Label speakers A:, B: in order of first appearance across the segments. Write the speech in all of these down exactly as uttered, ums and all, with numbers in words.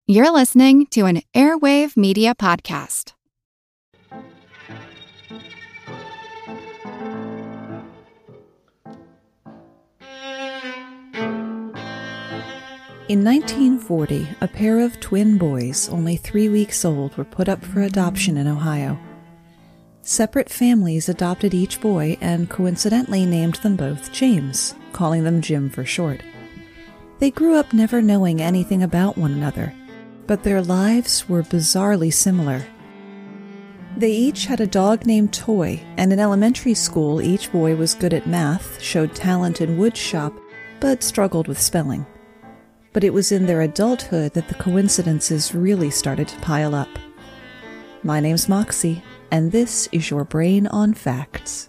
A: You're listening to an Airwave Media Podcast.
B: In nineteen forty, a pair of twin boys, only three weeks old, were put up for adoption in Ohio. Separate families adopted each boy and coincidentally named them both James, calling them Jim for short. They grew up never knowing anything about one another, but their lives were bizarrely similar. They each had a dog named Toy, and in elementary school each boy was good at math, showed talent in wood shop, but struggled with spelling. But it was in their adulthood that the coincidences really started to pile up. My name's Moxie, and this is your Brain on Facts.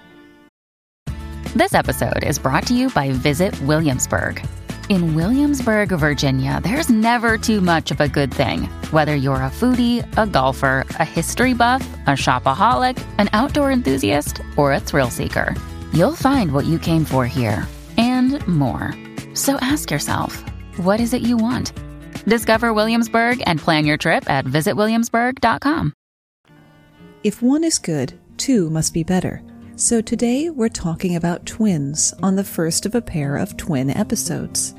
C: This episode is brought to you by Visit Williamsburg. In Williamsburg, Virginia, there's never too much of a good thing. Whether you're a foodie, a golfer, a history buff, a shopaholic, an outdoor enthusiast, or a thrill seeker, you'll find what you came for here, and more. So ask yourself, what is it you want? Discover Williamsburg and plan your trip at visit williamsburg dot com.
B: If one is good, two must be better. So today we're talking about twins on the first of a pair of twin episodes.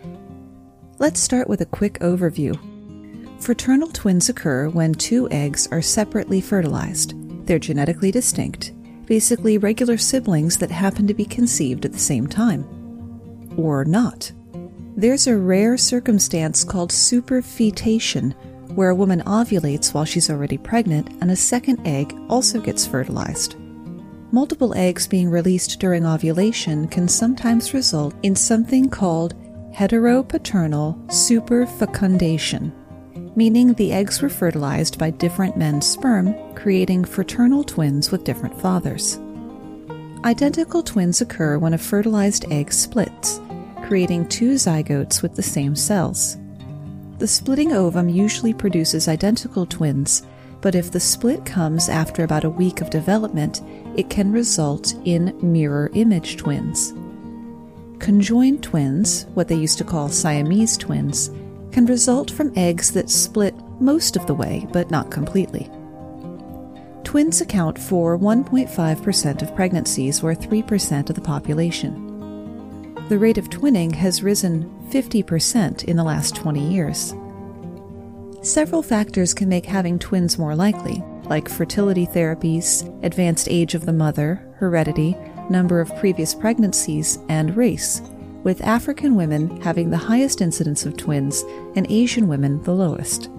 B: Let's start with a quick overview. Fraternal twins occur when two eggs are separately fertilized. They're genetically distinct, basically regular siblings that happen to be conceived at the same time. Or not. There's a rare circumstance called superfetation, where a woman ovulates while she's already pregnant and a second egg also gets fertilized. Multiple eggs being released during ovulation can sometimes result in something called heteropaternal superfecundation, meaning the eggs were fertilized by different men's sperm, creating fraternal twins with different fathers. Identical twins occur when a fertilized egg splits, creating two zygotes with the same cells. The splitting ovum usually produces identical twins, but if the split comes after about a week of development, it can result in mirror image twins. Conjoined twins, what they used to call Siamese twins, can result from eggs that split most of the way, but not completely. Twins account for one point five percent of pregnancies, or three percent of the population. The rate of twinning has risen fifty percent in the last twenty years. Several factors can make having twins more likely, like fertility therapies, advanced age of the mother, heredity, number of previous pregnancies, and race, with African women having the highest incidence of twins and Asian women the lowest.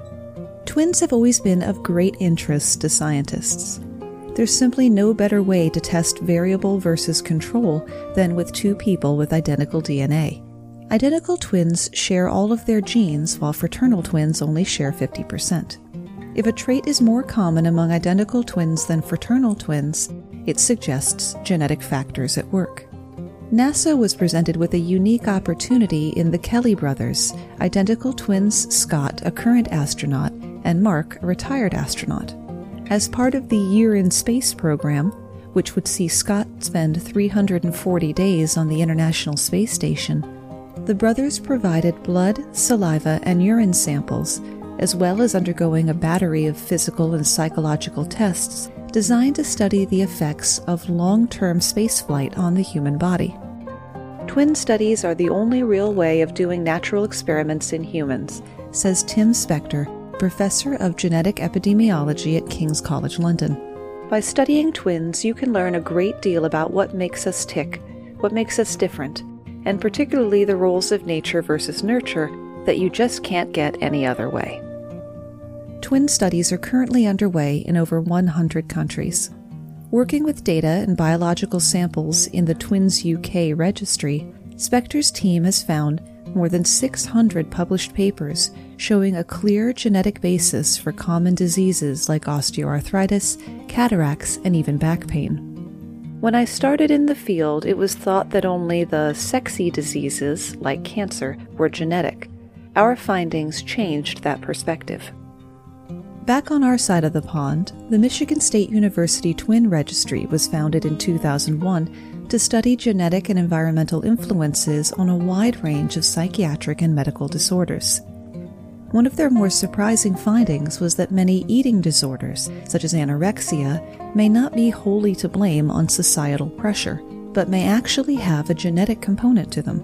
B: Twins have always been of great interest to scientists. There's simply no better way to test variable versus control than with two people with identical D N A. Identical twins share all of their genes, while fraternal twins only share fifty percent. If a trait is more common among identical twins than fraternal twins, it suggests genetic factors at work. NASA was presented with a unique opportunity in the Kelly brothers, identical twins Scott, a current astronaut, and Mark, a retired astronaut. As part of the Year in Space program, which would see Scott spend three hundred forty days on the International Space Station, the brothers provided blood, saliva, and urine samples, as well as undergoing a battery of physical and psychological tests designed to study the effects of long-term spaceflight on the human body. Twin studies are the only real way of doing natural experiments in humans, says Tim Spector, Professor of Genetic Epidemiology at King's College London. By studying twins, you can learn a great deal about what makes us tick, what makes us different, and particularly the roles of nature versus nurture that you just can't get any other way. Twin studies are currently underway in over one hundred countries. Working with data and biological samples in the Twins U K registry, Spector's team has found more than six hundred published papers showing a clear genetic basis for common diseases like osteoarthritis, cataracts, and even back pain. When I started in the field, it was thought that only the sexy diseases, like cancer, were genetic. Our findings changed that perspective. Back on our side of the pond, the Michigan State University Twin Registry was founded in two thousand one to study genetic and environmental influences on a wide range of psychiatric and medical disorders. One of their more surprising findings was that many eating disorders, such as anorexia, may not be wholly to blame on societal pressure, but may actually have a genetic component to them.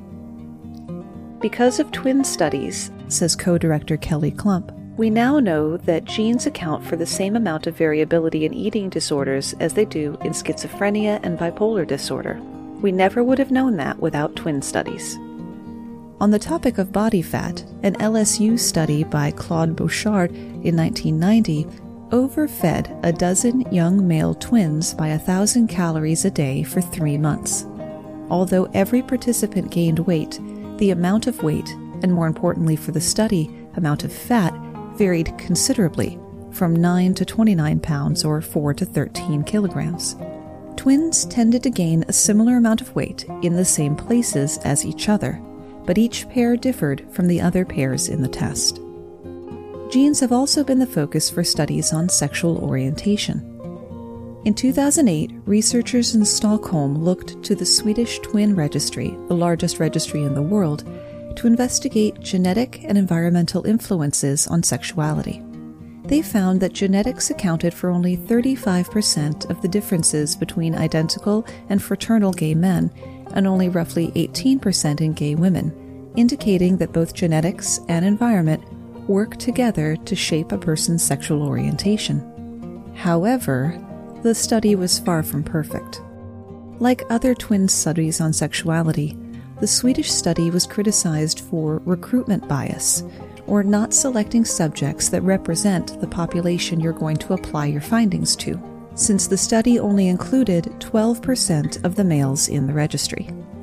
B: Because of twin studies, says co-director Kelly Klump, we now know that genes account for the same amount of variability in eating disorders as they do in schizophrenia and bipolar disorder. We never would have known that without twin studies. On the topic of body fat, an L S U study by Claude Bouchard in nineteen ninety overfed a dozen young male twins by a thousand calories a day for three months. Although every participant gained weight, the amount of weight, and more importantly for the study, amount of fat, varied considerably, from nine to twenty-nine pounds or four to thirteen kilograms. Twins tended to gain a similar amount of weight in the same places as each other, but each pair differed from the other pairs in the test. Genes have also been the focus for studies on sexual orientation. In two thousand eight, researchers in Stockholm looked to the Swedish Twin Registry, the largest registry in the world, to investigate genetic and environmental influences on sexuality. They found that genetics accounted for only thirty-five percent of the differences between identical and fraternal gay men, and only roughly eighteen percent in gay women, indicating that both genetics and environment work together to shape a person's sexual orientation. However, the study was far from perfect. Like other twin studies on sexuality, the Swedish study was criticized for recruitment bias, or not selecting subjects that represent the population you're going to apply your findings to, since the study only included twelve percent of the males in the registry.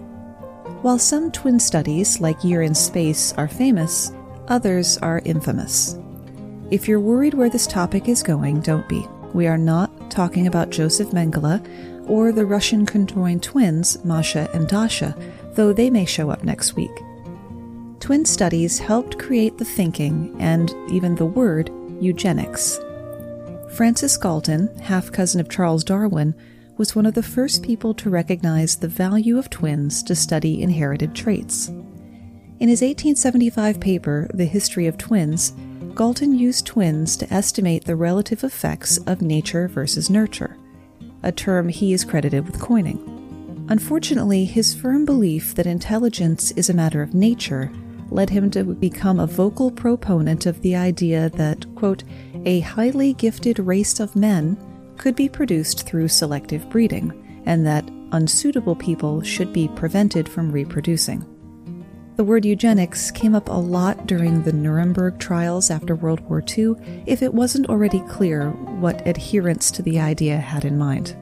B: While some twin studies, like Year in Space, are famous, others are infamous. If you're worried where this topic is going, don't be. We are not talking about Joseph Mengele or the Russian conjoined twins, Masha and Dasha, though they may show up next week. Twin studies helped create the thinking and even the word eugenics. Francis Galton, half-cousin of Charles Darwin, was one of the first people to recognize the value of twins to study inherited traits. In his eighteen seventy-five paper, The History of Twins, Galton used twins to estimate the relative effects of nature versus nurture, a term he is credited with coining. Unfortunately, his firm belief that intelligence is a matter of nature led him to become a vocal proponent of the idea that, quote, a highly gifted race of men could be produced through selective breeding, and that unsuitable people should be prevented from reproducing. The word eugenics came up a lot during the Nuremberg trials after World War Two, if it wasn't already clear what adherents to the idea had in mind.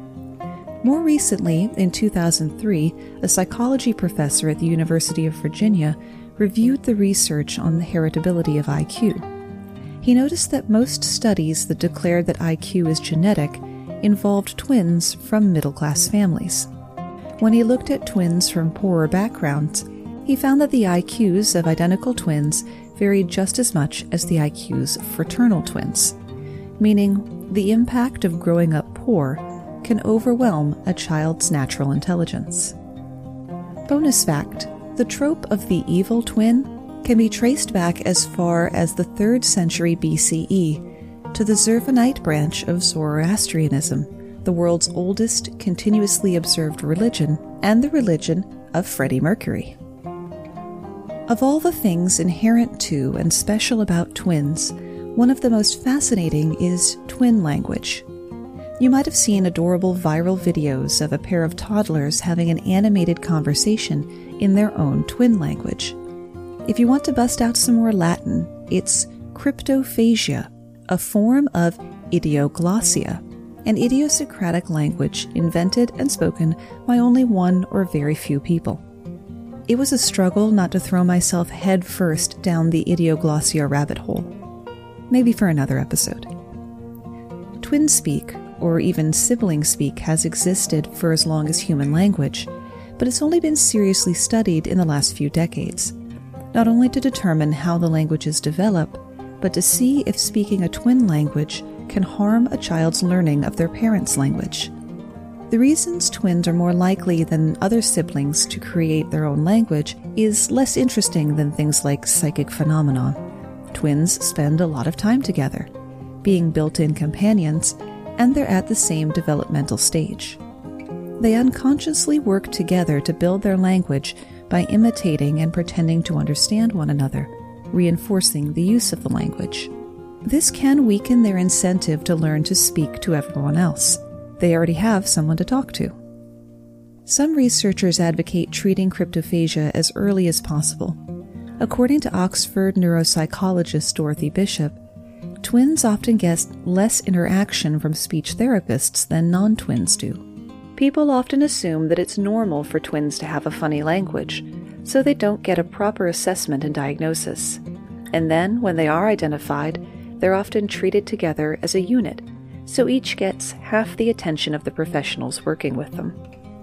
B: More recently, in two thousand three, a psychology professor at the University of Virginia reviewed the research on the heritability of I Q. He noticed that most studies that declared that I Q is genetic involved twins from middle-class families. When he looked at twins from poorer backgrounds, he found that the I Qs of identical twins varied just as much as the I Qs of fraternal twins, meaning the impact of growing up poor can overwhelm a child's natural intelligence. Bonus fact, the trope of the evil twin can be traced back as far as the third century B C E to the Zurvanite branch of Zoroastrianism, the world's oldest continuously observed religion, and the religion of Freddie Mercury. Of all the things inherent to and special about twins, one of the most fascinating is twin language. You might have seen adorable viral videos of a pair of toddlers having an animated conversation in their own twin language. If you want to bust out some more Latin, it's cryptophagia, a form of idioglossia, an idiosyncratic language invented and spoken by only one or very few people. It was a struggle not to throw myself head first down the idioglossia rabbit hole. Maybe for another episode. Twin speak, or even sibling speak, has existed for as long as human language, but it's only been seriously studied in the last few decades, not only to determine how the languages develop, but to see if speaking a twin language can harm a child's learning of their parents' language. The reasons twins are more likely than other siblings to create their own language is less interesting than things like psychic phenomena. twins spend a lot of time together, being built-in companions, and they're at the same developmental stage. They unconsciously work together to build their language by imitating and pretending to understand one another, reinforcing the use of the language. This can weaken their incentive to learn to speak to everyone else. They already have someone to talk to. Some researchers advocate treating cryptophagia as early as possible. According to Oxford neuropsychologist Dorothy Bishop, twins often get less interaction from speech therapists than non-twins do. People often assume that it's normal for twins to have a funny language, so they don't get a proper assessment and diagnosis. And then, when they are identified, they're often treated together as a unit, so each gets half the attention of the professionals working with them.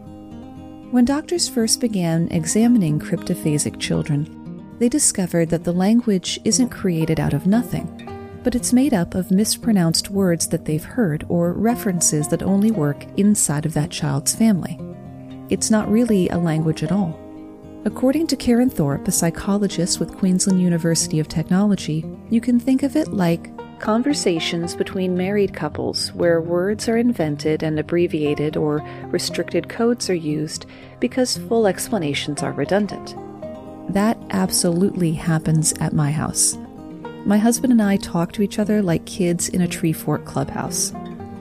B: When doctors first began examining cryptophasic children, they discovered that the language isn't created out of nothing, but it's made up of mispronounced words that they've heard or references that only work inside of that child's family. It's not really a language at all. According to Karen Thorpe, a psychologist with Queensland University of Technology, you can think of it like conversations between married couples where words are invented and abbreviated or restricted codes are used because full explanations are redundant. That absolutely happens at my house. My husband and I talk to each other like kids in a Tree Fort clubhouse.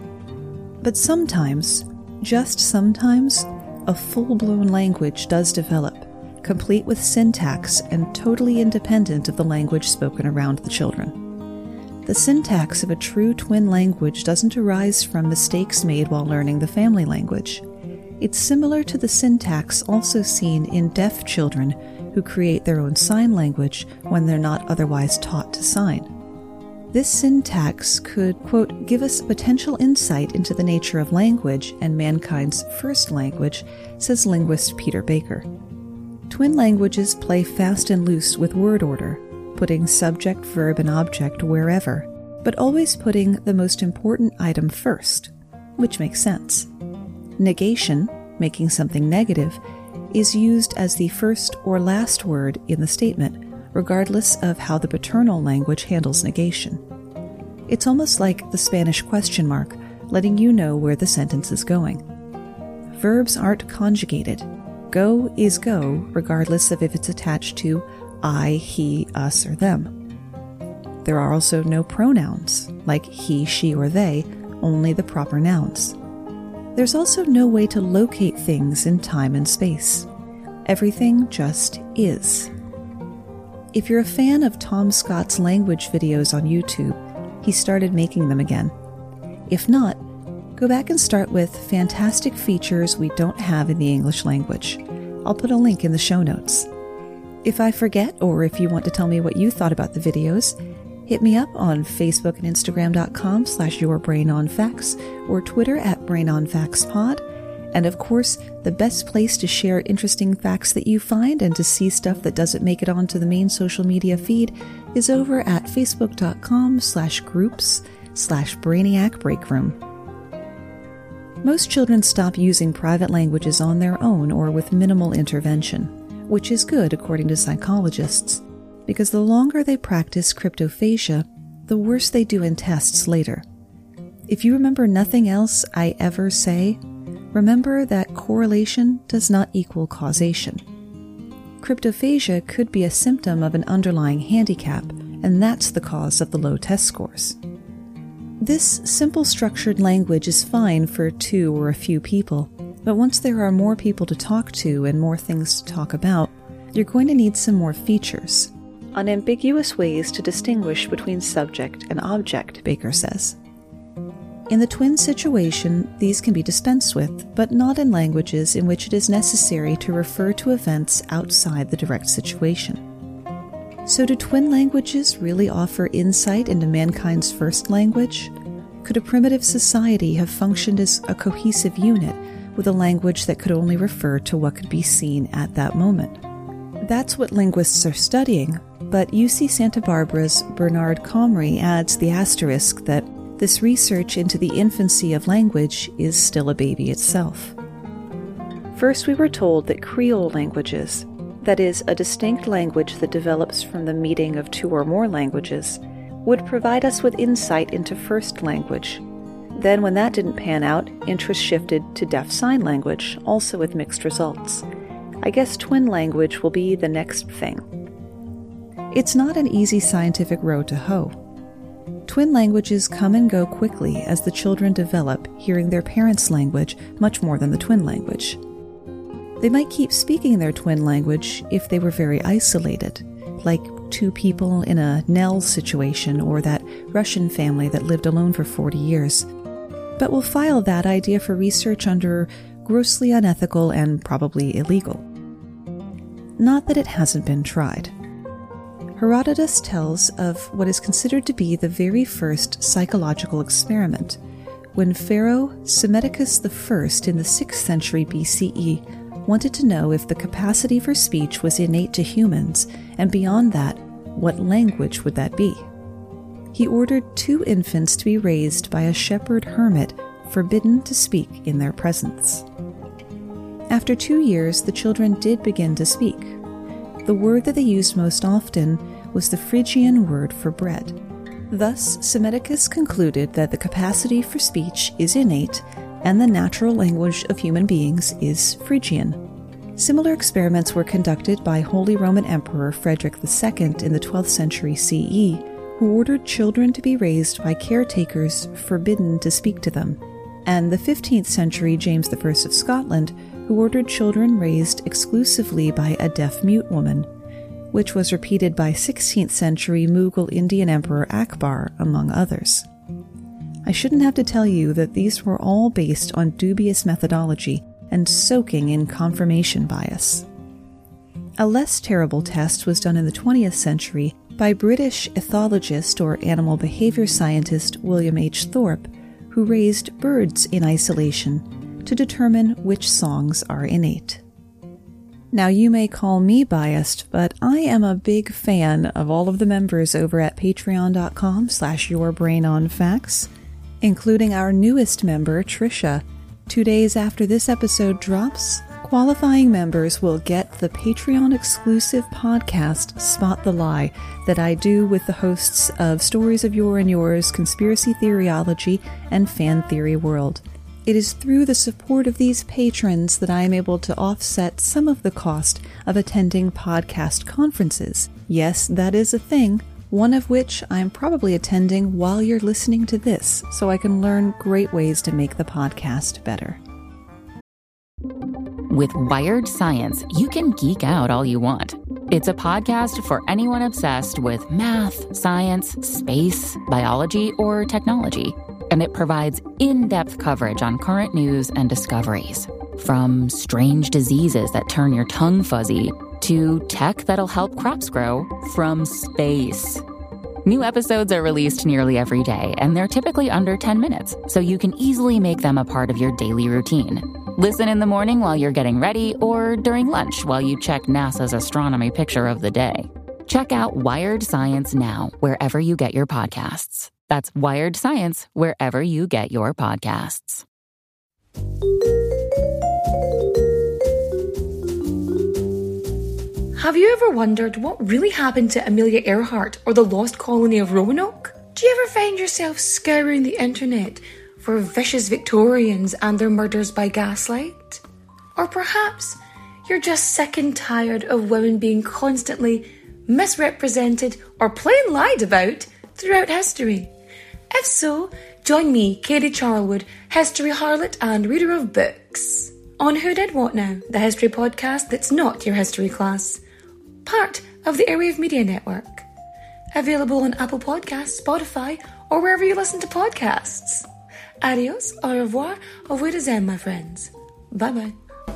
B: But sometimes, just sometimes, a full-blown language does develop, complete with syntax and totally independent of the language spoken around the children. The syntax of a true twin language doesn't arise from mistakes made while learning the family language. It's similar to the syntax also seen in deaf children who create their own sign language when they're not otherwise taught to sign. This syntax could, quote, give us potential insight into the nature of language and mankind's first language, says linguist Peter Baker. Twin languages play fast and loose with word order, putting subject, verb, and object wherever, but always putting the most important item first, which makes sense. Negation, making something negative, is used as the first or last word in the statement, regardless of how the paternal language handles negation. It's almost like the Spanish question mark, letting you know where the sentence is going. Verbs aren't conjugated. Go is go, regardless of if it's attached to I, he, us, or them. There are also no pronouns, like he, she, or they, only the proper nouns. There's also no way to locate things in time and space. Everything just is. If you're a fan of Tom Scott's language videos on YouTube, he started making them again. If not, go back and start with fantastic features we don't have in the English language. I'll put a link in the show notes. If I forget, or if you want to tell me what you thought about the videos, hit me up on Facebook and Instagram.com slash yourbrainonfacts or Twitter at brainonfactspod. And of course, the best place to share interesting facts that you find and to see stuff that doesn't make it onto the main social media feed is over at facebook.com slash groups slash brainiac breakroom. Most children stop using private languages on their own or with minimal intervention, which is good according to psychologists, because the longer they practice cryptophagia, the worse they do in tests later. If you remember nothing else I ever say, remember that correlation does not equal causation. Cryptophagia could be a symptom of an underlying handicap, and that's the cause of the low test scores. This simple structured language is fine for two or a few people, but once there are more people to talk to and more things to talk about, you're going to need some more features. Unambiguous ways to distinguish between subject and object, Baker says. In the twin situation, these can be dispensed with, but not in languages in which it is necessary to refer to events outside the direct situation. So do twin languages really offer insight into mankind's first language? Could a primitive society have functioned as a cohesive unit with a language that could only refer to what could be seen at that moment? That's what linguists are studying, but U C Santa Barbara's Bernard Comrie adds the asterisk that this research into the infancy of language is still a baby itself. First, we were told that Creole languages, that is, a distinct language that develops from the meeting of two or more languages, would provide us with insight into first language. Then, when that didn't pan out, interest shifted to deaf sign language, also with mixed results. I guess twin language will be the next thing. It's not an easy scientific road to hoe. Twin languages come and go quickly as the children develop, hearing their parents' language much more than the twin language. They might keep speaking their twin language if they were very isolated, like two people in a Nell situation or that Russian family that lived alone for forty years. But we'll file that idea for research under grossly unethical and probably illegal. Not that it hasn't been tried. Herodotus tells of what is considered to be the very first psychological experiment, when Pharaoh Psammetichus the First in the sixth century B C E wanted to know if the capacity for speech was innate to humans, and beyond that, what language would that be? He ordered two infants to be raised by a shepherd hermit, forbidden to speak in their presence. After two years, the children did begin to speak. The word that they used most often was the Phrygian word for bread. Thus, Psammetichus concluded that the capacity for speech is innate and the natural language of human beings is Phrygian. Similar experiments were conducted by Holy Roman Emperor Frederick the Second in the twelfth century C E, who ordered children to be raised by caretakers forbidden to speak to them, and the fifteenth century James the First of Scotland, who ordered children raised exclusively by a deaf-mute woman, which was repeated by sixteenth century Mughal Indian Emperor Akbar, among others. I shouldn't have to tell you that these were all based on dubious methodology and soaking in confirmation bias. A less terrible test was done in the twentieth century by British ethologist or animal behavior scientist William H. Thorpe, who raised birds in isolation to determine which songs are innate. Now, you may call me biased, but I am a big fan of all of the members over at patreon.com slash yourbrainonfacts, including our newest member, Trisha. Two days after this episode drops, qualifying members will get the Patreon-exclusive podcast Spot the Lie that I do with the hosts of Stories of Your and Yours, Conspiracy Theoryology, and Fan Theory World. It is through the support of these patrons that I am able to offset some of the cost of attending podcast conferences. Yes, that is a thing, one of which I'm probably attending while you're listening to this, so I can learn great ways to make the podcast better.
C: With Wired Science, you can geek out all you want. It's a podcast for anyone obsessed with math, science, space, biology, or technology. And it provides in-depth coverage on current news and discoveries. From strange diseases that turn your tongue fuzzy to tech that'll help crops grow from space. New episodes are released nearly every day, and they're typically under ten minutes, so you can easily make them a part of your daily routine. Listen in the morning while you're getting ready or during lunch while you check NASA's astronomy picture of the day. Check out Wired Science now, wherever you get your podcasts. That's Wired Science, wherever you get your podcasts.
D: Have you ever wondered what really happened to Amelia Earhart or the lost colony of Roanoke? Do you ever find yourself scouring the internet for vicious Victorians and their murders by gaslight? Or perhaps you're just sick and tired of women being constantly misrepresented or plain lied about throughout history? If so, join me, Katie Charlwood, history harlot and reader of books, on Who Did What Now, the history podcast that's not your history class. Part of the Airwave Media Network. Available on Apple Podcasts, Spotify, or wherever you listen to podcasts. Adios, au revoir, au revoir, my friends. Bye-bye.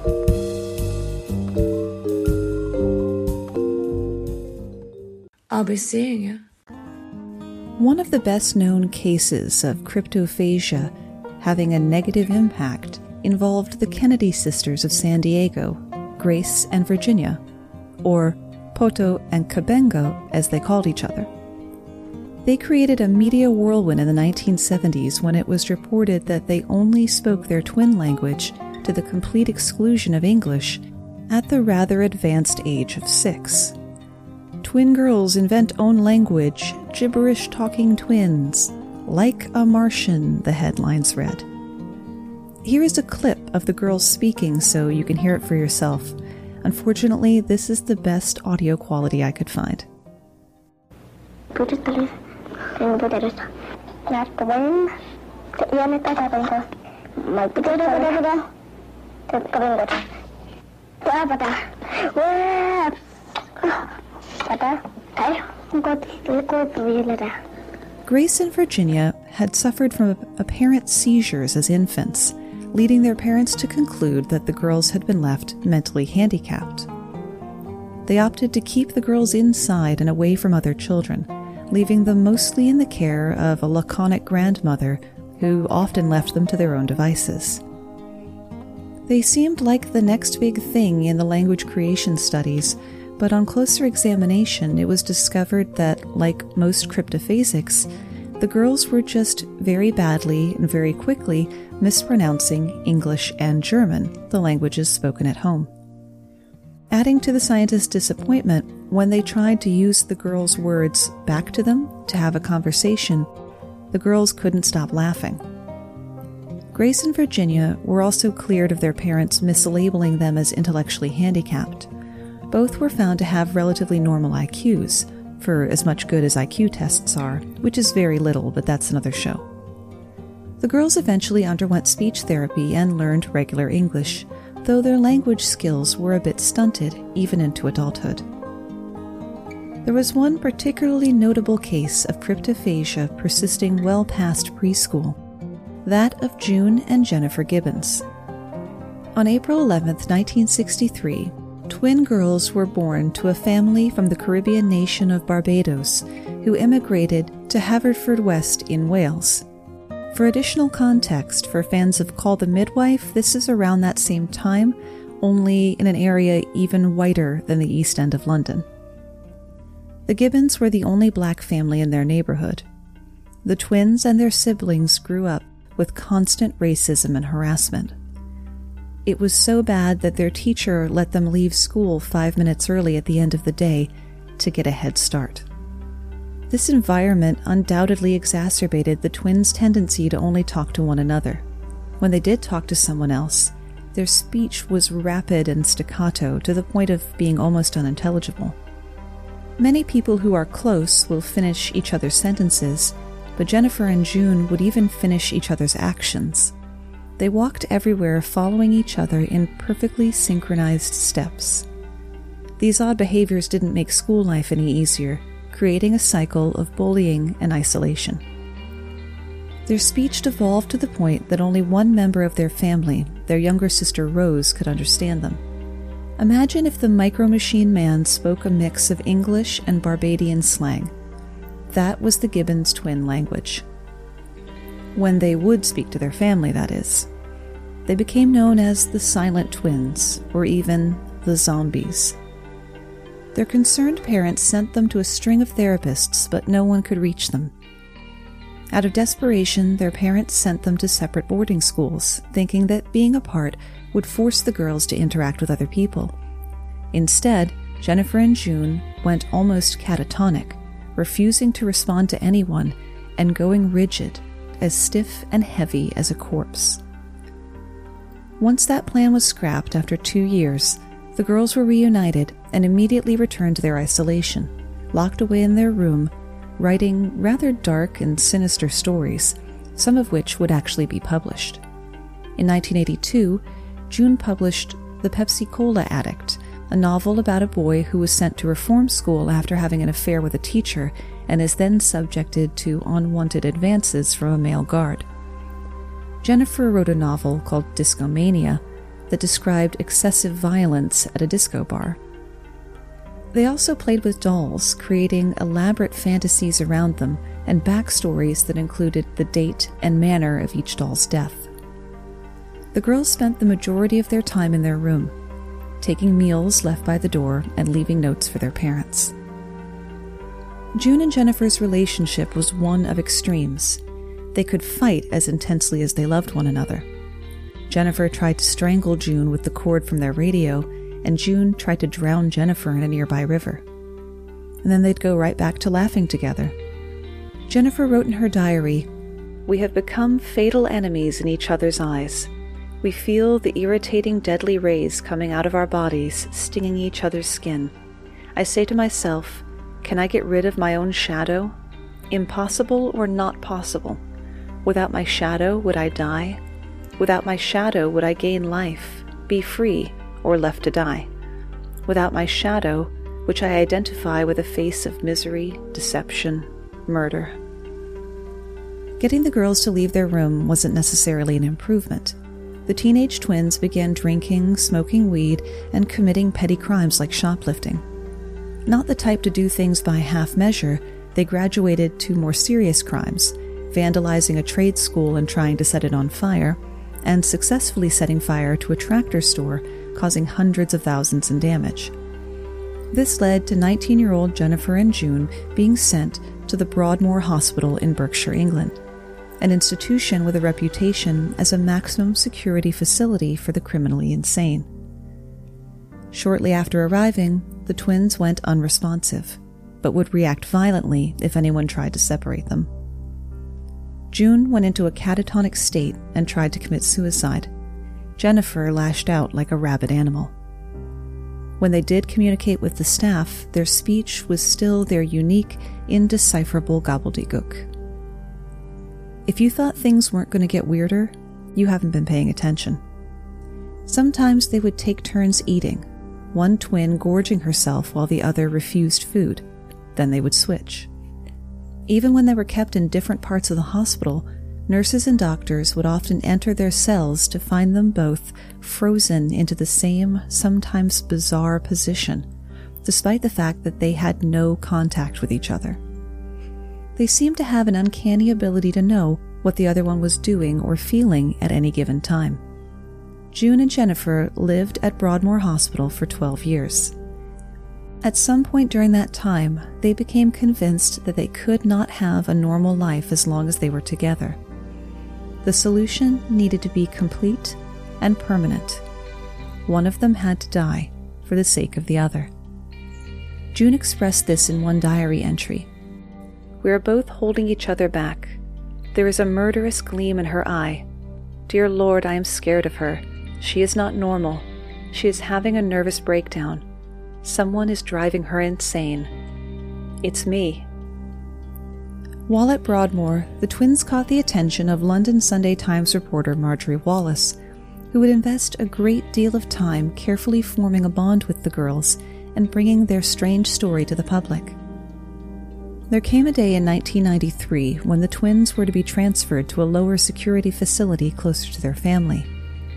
D: I'll be seeing you.
B: One of the best-known cases of cryptophagia having a negative impact involved the Kennedy sisters of San Diego, Grace and Virginia, or Poto and Cabengo as they called each other. They created a media whirlwind in the nineteen seventies when it was reported that they only spoke their twin language to the complete exclusion of English, at the rather advanced age of six. Twin girls invent own language, gibberish-talking twins, like a Martian, the headlines read. Here is a clip of the girls speaking so you can hear it for yourself. Unfortunately, this is the best audio quality I could find. Grace and Virginia had suffered from apparent seizures as infants, leading their parents to conclude that the girls had been left mentally handicapped. They opted to keep the girls inside and away from other children, leaving them mostly in the care of a laconic grandmother who often left them to their own devices. They seemed like the next big thing in the language creation studies, but on closer examination it was discovered that, like most cryptophasics, the girls were just very badly and very quickly mispronouncing English and German, the languages spoken at home. Adding to the scientists' disappointment, when they tried to use the girls' words back to them to have a conversation, the girls couldn't stop laughing. Grace and Virginia were also cleared of their parents mislabeling them as intellectually handicapped. Both were found to have relatively normal I Qs, for as much good as I Q tests are, which is very little, but that's another show. The girls eventually underwent speech therapy and learned regular English, though their language skills were a bit stunted even into adulthood. There was one particularly notable case of cryptophasia persisting well past preschool, that of June and Jennifer Gibbons. On April eleventh, nineteen sixty-three, twin girls were born to a family from the Caribbean nation of Barbados who immigrated to Haverfordwest in Wales. For additional context, for fans of Call the Midwife, this is around that same time, only in an area even whiter than the East End of London. The Gibbons were the only black family in their neighborhood. The twins and their siblings grew up with constant racism and harassment. It was so bad that their teacher let them leave school five minutes early at the end of the day to get a head start. This environment undoubtedly exacerbated the twins' tendency to only talk to one another. When they did talk to someone else, their speech was rapid and staccato to the point of being almost unintelligible. Many people who are close will finish each other's sentences, but Jennifer and June would even finish each other's actions. They walked everywhere following each other in perfectly synchronized steps. These odd behaviors didn't make school life any easier, creating a cycle of bullying and isolation. Their speech devolved to the point that only one member of their family, their younger sister Rose, could understand them. Imagine if the Micro Machine Man spoke a mix of English and Barbadian slang. That was the Gibbons twin language. When they would speak to their family, that is. They became known as the Silent Twins, or even the Zombies. Their concerned parents sent them to a string of therapists, but no one could reach them. Out of desperation, their parents sent them to separate boarding schools, thinking that being apart would force the girls to interact with other people. Instead, Jennifer and June went almost catatonic, refusing to respond to anyone and going rigid, as stiff and heavy as a corpse. Once that plan was scrapped after two years, the girls were reunited and immediately returned to their isolation, locked away in their room, writing rather dark and sinister stories, some of which would actually be published. In nineteen eighty-two, June published The Pepsi-Cola Addict, a novel about a boy who was sent to reform school after having an affair with a teacher and is then subjected to unwanted advances from a male guard. Jennifer wrote a novel called Discomania that described excessive violence at a disco bar. They also played with dolls, creating elaborate fantasies around them and backstories that included the date and manner of each doll's death. The girls spent the majority of their time in their room, taking meals left by the door and leaving notes for their parents. June and Jennifer's relationship was one of extremes. They could fight as intensely as they loved one another. Jennifer tried to strangle June with the cord from their radio, and June tried to drown Jennifer in a nearby river. And then they'd go right back to laughing together. Jennifer wrote in her diary, "We have become fatal enemies in each other's eyes. We feel the irritating deadly rays coming out of our bodies, stinging each other's skin. I say to myself, can I get rid of my own shadow? Impossible or not possible? Without my shadow, would I die? Without my shadow, would I gain life, be free, or left to die? Without my shadow, which I identify with a face of misery, deception, murder." Getting the girls to leave their room wasn't necessarily an improvement. The teenage twins began drinking, smoking weed, and committing petty crimes like shoplifting. Not the type to do things by half measure, they graduated to more serious crimes, vandalizing a trade school and trying to set it on fire, and successfully setting fire to a tractor store, causing hundreds of thousands in damage. This led to nineteen-year-old Jennifer and June being sent to the Broadmoor Hospital in Berkshire, England, an institution with a reputation as a maximum security facility for the criminally insane. Shortly after arriving, the twins went unresponsive, but would react violently if anyone tried to separate them. June went into a catatonic state and tried to commit suicide. Jennifer lashed out like a rabid animal. When they did communicate with the staff, their speech was still their unique, indecipherable gobbledygook. If you thought things weren't going to get weirder, you haven't been paying attention. Sometimes they would take turns eating, one twin gorging herself while the other refused food. Then they would switch. Even when they were kept in different parts of the hospital, nurses and doctors would often enter their cells to find them both frozen into the same, sometimes bizarre position, despite the fact that they had no contact with each other. They seemed to have an uncanny ability to know what the other one was doing or feeling at any given time. June and Jennifer lived at Broadmoor Hospital for twelve years. At some point during that time, they became convinced that they could not have a normal life as long as they were together. The solution needed to be complete and permanent. One of them had to die for the sake of the other. June expressed this in one diary entry. "We are both holding each other back. There is a murderous gleam in her eye. Dear Lord, I am scared of her. She is not normal. She is having a nervous breakdown. Someone is driving her insane. It's me." While at Broadmoor, the twins caught the attention of London Sunday Times reporter Marjorie Wallace, who would invest a great deal of time carefully forming a bond with the girls and bringing their strange story to the public. There came a day in nineteen ninety-three when the twins were to be transferred to a lower security facility closer to their family.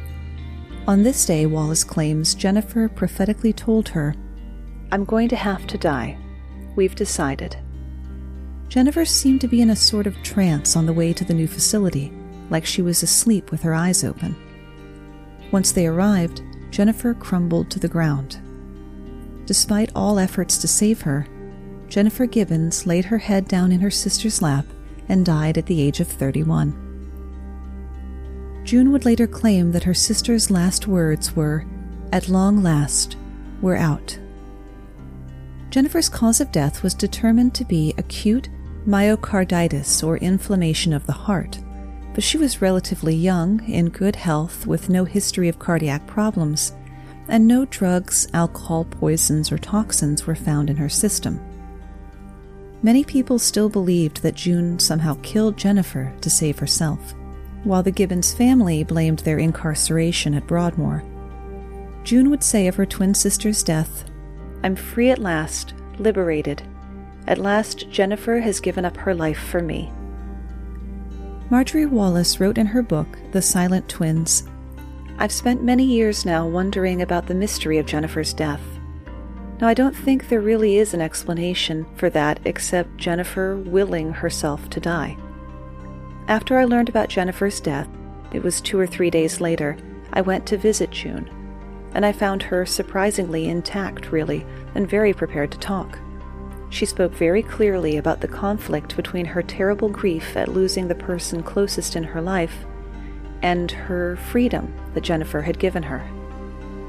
B: On this day, Wallace claims Jennifer prophetically told her, "I'm going to have to die. We've decided." Jennifer seemed to be in a sort of trance on the way to the new facility, like she was asleep with her eyes open. Once they arrived, Jennifer crumbled to the ground. Despite all efforts to save her, Jennifer Gibbons laid her head down in her sister's lap and died at the age of thirty-one. June would later claim that her sister's last words were, "At long last, we're out." Jennifer's cause of death was determined to be acute myocarditis or inflammation of the heart, but she was relatively young, in good health, with no history of cardiac problems, and no drugs, alcohol, poisons, or toxins were found in her system. Many people still believed that June somehow killed Jennifer to save herself, while the Gibbons family blamed their incarceration at Broadmoor. June would say of her twin sister's death, "I'm free at last, liberated. At last Jennifer has given up her life for me." Marjorie Wallace wrote in her book, The Silent Twins, "I've spent many years now wondering about the mystery of Jennifer's death. Now, I don't think there really is an explanation for that except Jennifer willing herself to die. After I learned about Jennifer's death, it was two or three days later, I went to visit June, and I found her surprisingly intact, really, and very prepared to talk. She spoke very clearly about the conflict between her terrible grief at losing the person closest in her life and her freedom that Jennifer had given her.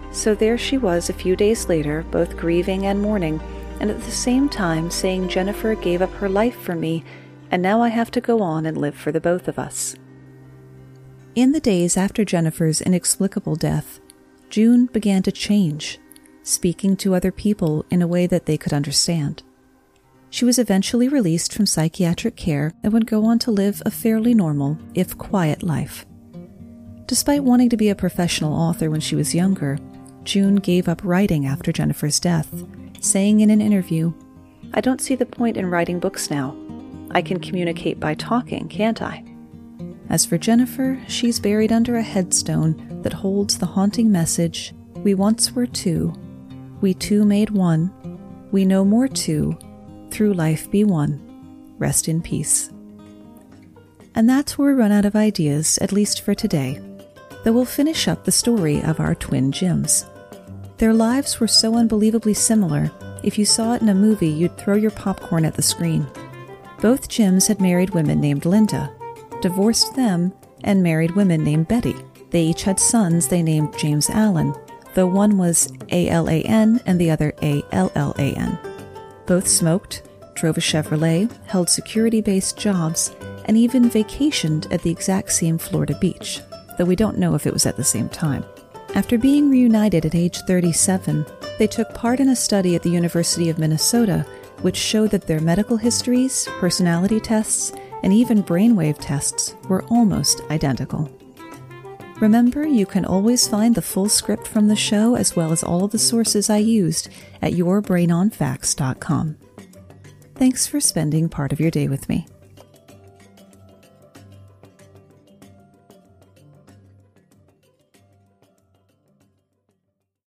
B: So there she was a few days later, both grieving and mourning, and at the same time saying Jennifer gave up her life for me, and now I have to go on and live for the both of us. In the days after Jennifer's inexplicable death, June began to change, speaking to other people in a way that they could understand. She was eventually released from psychiatric care and would go on to live a fairly normal, if quiet, life. Despite wanting to be a professional author when she was younger, June gave up writing after Jennifer's death, saying in an interview, "I don't see the point in writing books now. I can communicate by talking, can't I?" As for Jennifer, she's buried under a headstone that holds the haunting message, "We once were two, we two made one, we no more two, through life be one. Rest in peace." And that's where we run out of ideas, at least for today, though we'll finish up the story of our twin Jims. Their lives were so unbelievably similar, if you saw it in a movie, you'd throw your popcorn at the screen. Both Jims had married women named Linda, divorced them, and married women named Betty. They each had sons they named James Allan, though one was A L A N and the other A L L A N. Both smoked, drove a Chevrolet, held security-based jobs, and even vacationed at the exact same Florida beach, though we don't know if it was at the same time. After being reunited at age thirty-seven, they took part in a study at the University of Minnesota, which showed that their medical histories, personality tests, and even brainwave tests were almost identical. Remember, you can always find the full script from the show as well as all of the sources I used at your brain on facts dot com. Thanks for spending part of your day with me.